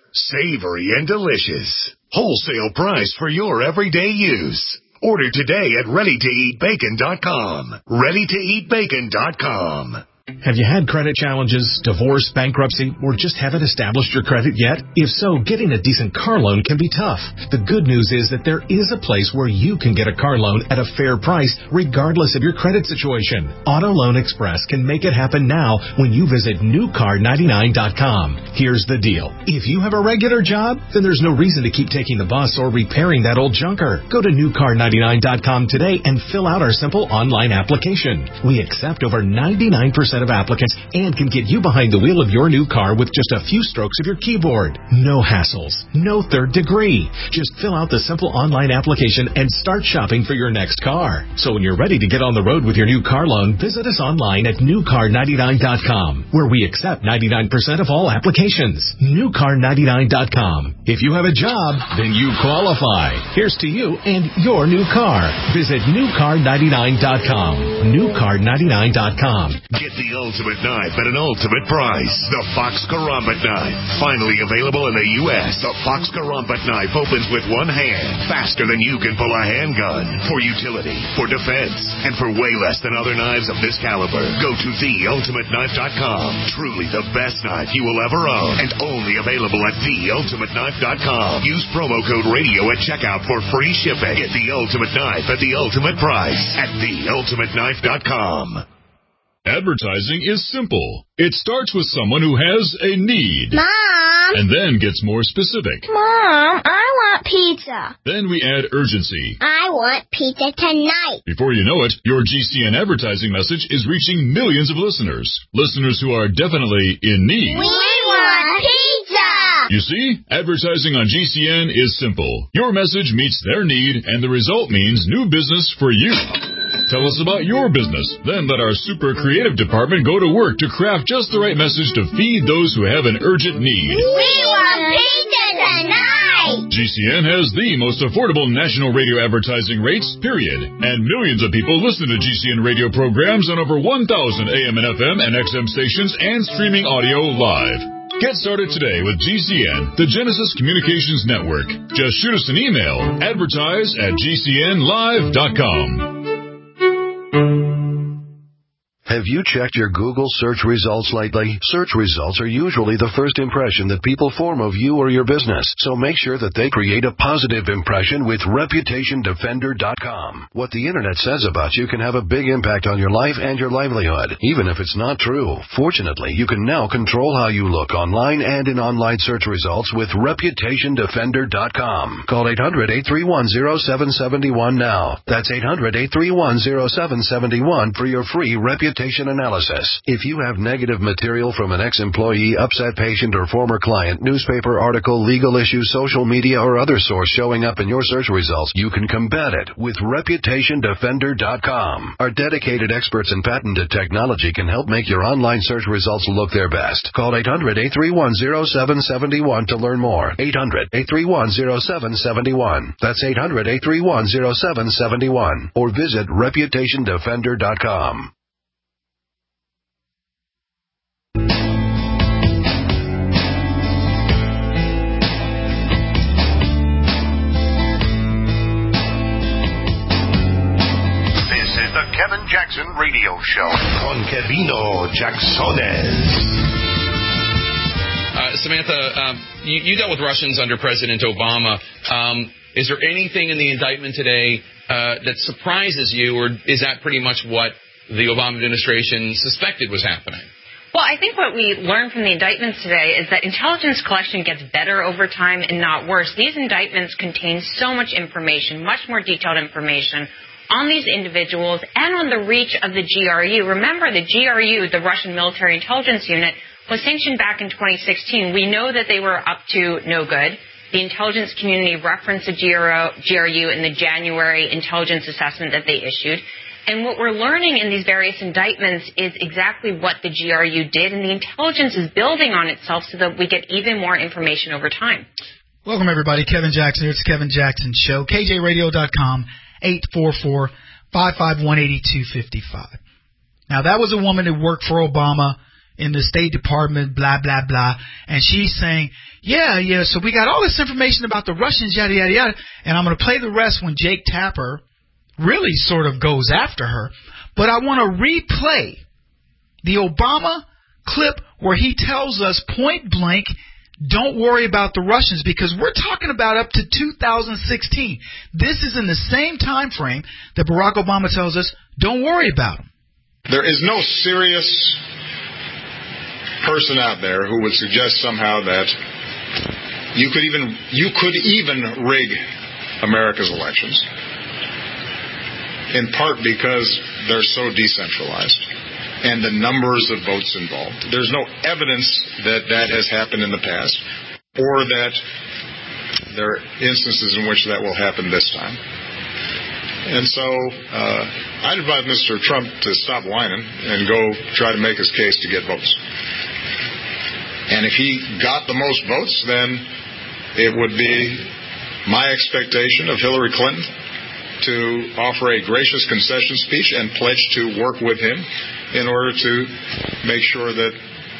Savory and delicious. Wholesale price for your everyday use. Order today at ready to eat bacon dot com. ready to eat bacon dot com. Have you had credit challenges, divorce, bankruptcy, or just haven't established your credit yet? If so, getting a decent car loan can be tough. The good news is that there is a place where you can get a car loan at a fair price regardless of your credit situation. Auto Loan Express can make it happen now when you visit new car ninety-nine dot com. Here's the deal. If you have a regular job, then there's no reason to keep taking the bus or repairing that old junker. Go to new car ninety-nine dot com today and fill out our simple online application. We accept over ninety-nine percent of applicants and can get you behind the wheel of your new car with just a few strokes of your keyboard. No hassles, no third degree. Just fill out the simple online application and start shopping for your next car. So when you're ready to get on the road with your new car loan, visit us online at new car ninety-nine dot com, where we accept ninety-nine percent of all applications. new car ninety-nine dot com. If you have a job, then you qualify. Here's to you and your new car. Visit new car ninety-nine dot com. new car ninety-nine dot com. Get the ultimate knife at an ultimate price. The Fox Karambit knife. Finally available in the U S The Fox Karambit knife opens with one hand, faster than you can pull a handgun. For utility, for defense, and for way less than other knives of this caliber. Go to the ultimate knife dot com. Truly the best knife you will ever own, and only available at the ultimate knife dot com. Use promo code radio at checkout for free shipping. Get the ultimate knife at the ultimate price at the ultimate knife dot com. Advertising is simple. It starts with someone who has a need. Mom! And then gets more specific. Mom, I want pizza. Then we add urgency. I want pizza tonight. Before you know it, your G C N advertising message is reaching millions of listeners. Listeners who are definitely in need. We want pizza! You see, advertising on G C N is simple. Your message meets their need, and the result means new business for you. Tell us about your business. Then let our super creative department go to work to craft just the right message to feed those who have an urgent need. We want pizza tonight! G C N has the most affordable national radio advertising rates, period. And millions of people listen to G C N radio programs on over one thousand A M and F M and X M stations and streaming audio live. Get started today with G C N, the Genesis Communications Network. Just shoot us an email, advertise at G C N live dot com. Have you checked your Google search results lately? Search results are usually the first impression that people form of you or your business, so make sure that they create a positive impression with reputation defender dot com. What the internet says about you can have a big impact on your life and your livelihood, even if it's not true. Fortunately, you can now control how you look online and in online search results with reputation defender dot com. Call eight hundred, eight three one, zero seven seven one now. That's eight hundred, eight three one, zero seven seven one for your free reputation analysis. If you have negative material from an ex-employee, upset patient, or former client, newspaper article, legal issue, social media, or other source showing up in your search results, you can combat it with reputation defender dot com. Our dedicated experts in patented technology can help make your online search results look their best. Call eight hundred, eight three one, zero seven seven one to learn more. eight hundred, eight three one, zero seven seven one. That's eight hundred, eight three one, zero seven seven one. Or visit reputation defender dot com. Kevin Jackson Radio Show. Con Kevino Jacksones. Uh, Samantha, um, you, you dealt with Russians under President Obama. Um, is there anything in the indictment today uh, that surprises you, or is that pretty much what the Obama administration suspected was happening? Well, I think what we learned from the indictments today is that intelligence collection gets better over time and not worse. These indictments contain so much information, much more detailed information on these individuals and on the reach of the G R U. Remember, the G R U, the Russian Military Intelligence Unit, was sanctioned back in twenty sixteen. We know that they were up to no good. The intelligence community referenced the G R U in the January intelligence assessment that they issued. And what we're learning in these various indictments is exactly what the G R U did, and the intelligence is building on itself so that we get even more information over time. Welcome, everybody. Kevin Jackson here. It's Kevin Jackson Show. K J radio dot com. eight four four, five five one, eight two five five. Now, that was a woman who worked for Obama in the State Department, blah, blah, blah. And she's saying, yeah, yeah, so we got all this information about the Russians, yada, yada, yada. And I'm going to play the rest when Jake Tapper really sort of goes after her. But I want to replay the Obama clip where he tells us point blank, don't worry about the Russians, because we're talking about up to two thousand sixteen. This is in the same time frame that Barack Obama tells us, don't worry about them. There is no serious person out there who would suggest somehow that you could even you could even rig America's elections, in part because they're so decentralized and the numbers of votes involved. There's no evidence that that has happened in the past, or that there are instances in which that will happen this time. And so uh, I'd advise Mister Trump to stop whining and go try to make his case to get votes. And if he got the most votes, then it would be my expectation of Hillary Clinton to offer a gracious concession speech and pledge to work with him in order to make sure that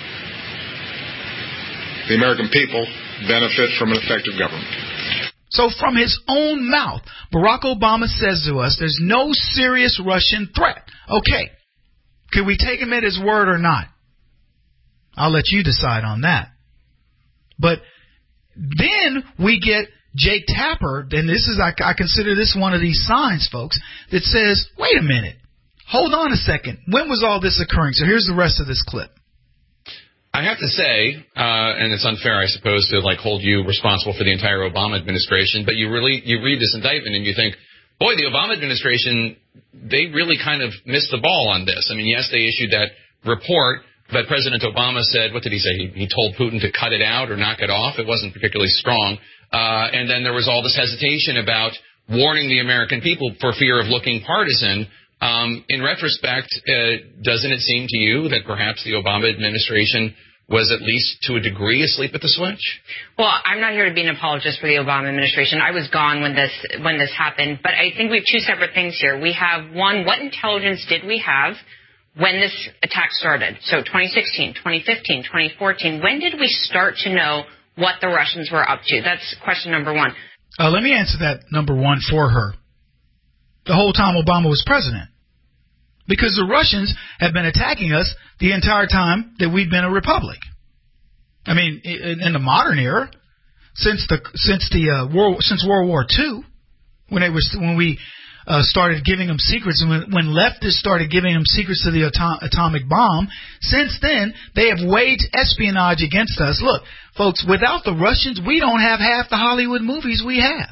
the American people benefit from an effective government. So from his own mouth, Barack Obama says to us, there's no serious Russian threat. Okay. Can we take him at his word or not? I'll let you decide on that. But then we get Jake Tapper, and this is, I, I consider this one of these signs, folks, that says, wait a minute. Hold on a second. When was all this occurring? So here's the rest of this clip. I have to say, uh, and it's unfair, I suppose, to like hold you responsible for the entire Obama administration, but you really you read this indictment and you think, boy, the Obama administration, they really kind of missed the ball on this. I mean, yes, they issued that report, but President Obama said, what did he say? He, he told Putin to cut it out or knock it off. It wasn't particularly strong. Uh, and then there was all this hesitation about warning the American people for fear of looking partisan. Um, in retrospect, uh, doesn't it seem to you that perhaps the Obama administration was at least to a degree asleep at the switch? Well, I'm not here to be an apologist for the Obama administration. I was gone when this when this happened. But I think we have two separate things here. We have, one, what intelligence did we have when this attack started? So twenty sixteen, twenty fifteen, twenty fourteen. When did we start to know what the Russians were up to? That's question number one. Uh, let me answer that number one for her. The whole time Obama was president. Because the Russians have been attacking us the entire time that we've been a republic. I mean, in, in the modern era, since the since the uh, world since World War Two, when it was when we uh, started giving them secrets, and when, when leftists started giving them secrets to the atom, atomic bomb, since then they have waged espionage against us. Look, folks, without the Russians, we don't have half the Hollywood movies we have.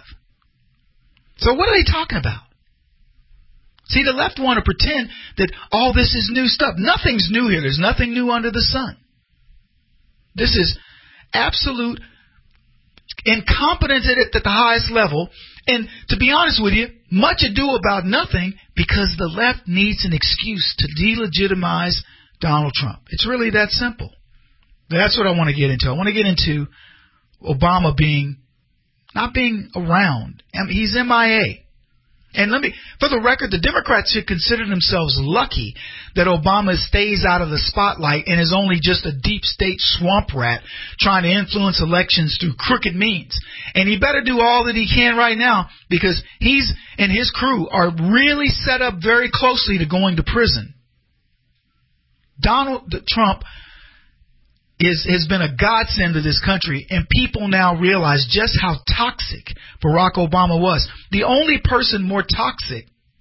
So what are they talking about? See, the left want to pretend that all this is new stuff. Nothing's new here. There's nothing new under the sun. This is absolute incompetence at the highest level. And to be honest with you, much ado about nothing, because the left needs an excuse to delegitimize Donald Trump. It's really that simple. That's what I want to get into. I want to get into Obama being, not being around. I mean, he's M I A. And let me, for the record, the Democrats should consider themselves lucky that Obama stays out of the spotlight and is only just a deep state swamp rat trying to influence elections through crooked means. And he better do all that he can right now, because he's and his crew are really set up very closely to going to prison. Donald Trump is has been a godsend to this country, and people now realize just how toxic Barack Obama was. The only person more toxic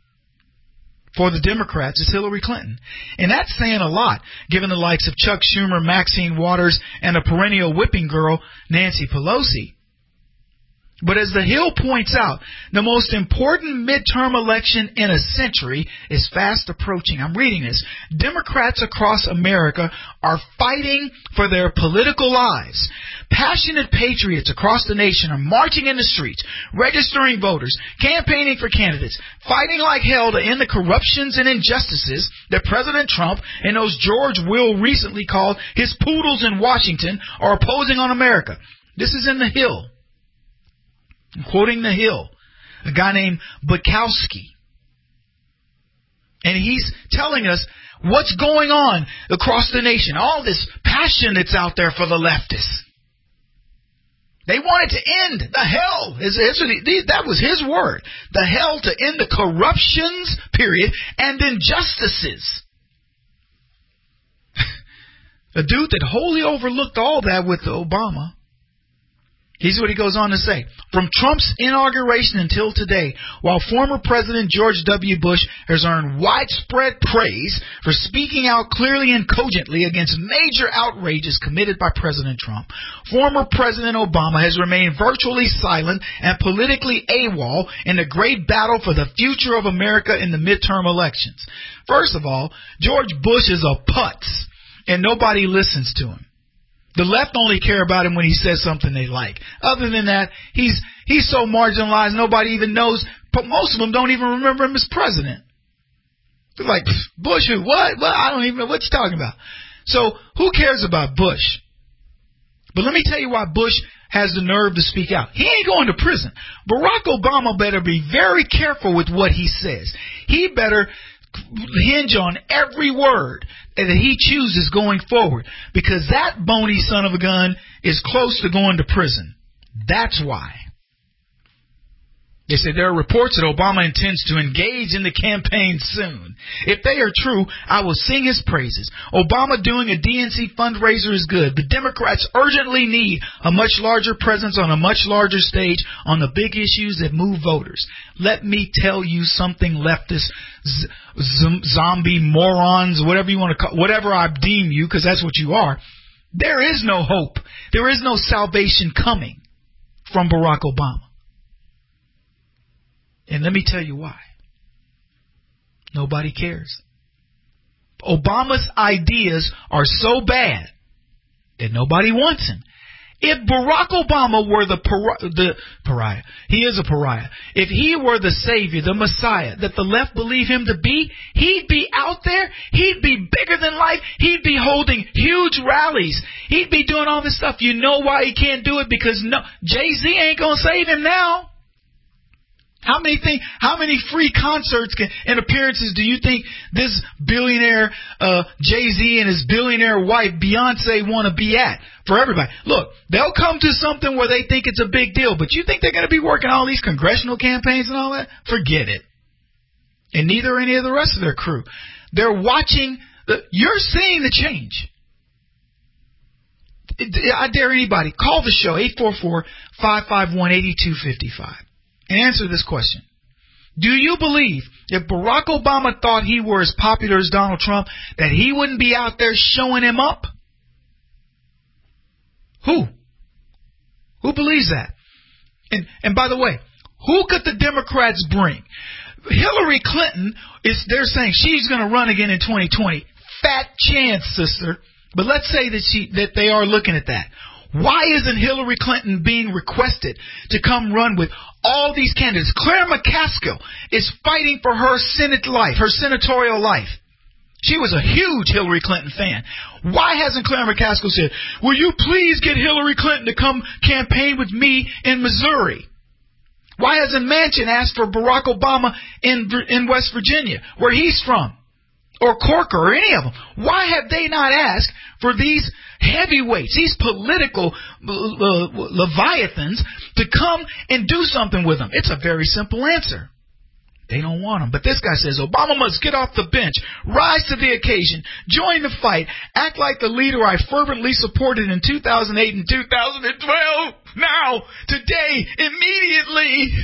for the Democrats is Hillary Clinton. And that's saying a lot, given the likes of Chuck Schumer, Maxine Waters, and a perennial whipping girl, Nancy Pelosi. But as The Hill points out, the most important midterm election in a century is fast approaching. I'm reading this. Democrats across America are fighting for their political lives. Passionate patriots across the nation are marching in the streets, registering voters, campaigning for candidates, fighting like hell to end the corruptions and injustices that President Trump and those George Will recently called his poodles in Washington are opposing on America. This is in The Hill. I'm quoting The Hill, a guy named Bukowski. And he's telling us what's going on across the nation. All this passion that's out there for the leftists. They want it to end. The hell. That was his word. The hell to end the corruptions, period, and injustices. A dude that wholly overlooked all that with Obama. Here's what he goes on to say. From Trump's inauguration until today, while former President George W. Bush has earned widespread praise for speaking out clearly and cogently against major outrages committed by President Trump, former President Obama has remained virtually silent and politically AWOL in the great battle for the future of America in the midterm elections. First of all, George Bush is a putz, and nobody listens to him. The left only care about him when he says something they like. Other than that, he's he's so marginalized nobody even knows. But most of them don't even remember him as president. They're like, Bush who? What? What? I don't even know what you're talking about. So who cares about Bush? But let me tell you why Bush has the nerve to speak out. He ain't going to prison. Barack Obama better be very careful with what he says. He better hinge on every word that he chooses going forward, because that bony son of a gun is close to going to prison. That's why. They say there are reports that Obama intends to engage in the campaign soon. If they are true, I will sing his praises. Obama doing a D N C fundraiser is good. The Democrats urgently need a much larger presence on a much larger stage on the big issues that move voters. Let me tell you something, leftist z- z- zombie morons, whatever you want to call, whatever I deem you, because that's what you are. There is no hope. There is no salvation coming from Barack Obama. And let me tell you why. Nobody cares. Obama's ideas are so bad that nobody wants him. If Barack Obama were the, par- the pariah, he is a pariah. If he were the savior, the Messiah that the left believe him to be, he'd be out there. He'd be bigger than life. He'd be holding huge rallies. He'd be doing all this stuff. You know why he can't do it? Because no, Jay-Z ain't going to save him now. How many thing, How many free concerts can, and appearances do you think this billionaire uh, Jay-Z and his billionaire wife Beyonce want to be at for everybody? Look, they'll come to something where they think it's a big deal, but you think they're going to be working all these congressional campaigns and all that? Forget it. And neither are any of the rest of their crew. They're watching. The, you're seeing the change. I dare anybody, call the show, eight four four, five five one, eight two five five. And answer this question. Do you believe if Barack Obama thought he were as popular as Donald Trump, that he wouldn't be out there showing him up? Who? Who believes that? And and by the way, who could the Democrats bring? Hillary Clinton, is they're saying she's going to run again in twenty twenty. Fat chance, sister. But let's say that she that they are looking at that. Why isn't Hillary Clinton being requested to come run with all these candidates? Claire McCaskill is fighting for her Senate life, her senatorial life. She was a huge Hillary Clinton fan. Why hasn't Claire McCaskill said, will you please get Hillary Clinton to come campaign with me in Missouri? Why hasn't Manchin asked for Barack Obama in in West Virginia, where he's from? Or Corker, or any of them? Why have they not asked for these heavyweights, these political uh, leviathans, to come and do something with them? It's a very simple answer. They don't want them. But this guy says Obama must get off the bench, rise to the occasion, join the fight, act like the leader I fervently supported in two thousand eight and two thousand twelve. Now, today, immediately.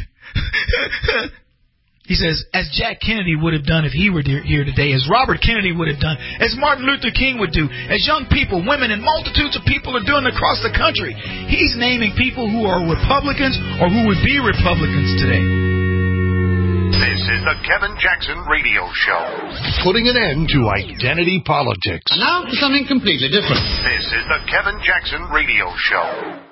He says, as Jack Kennedy would have done if he were here today, as Robert Kennedy would have done, as Martin Luther King would do, as young people, women, and multitudes of people are doing across the country. He's naming people who are Republicans or who would be Republicans today. This is the Kevin Jackson Radio Show. Putting an end to identity politics. And now for something completely different. This is the Kevin Jackson Radio Show.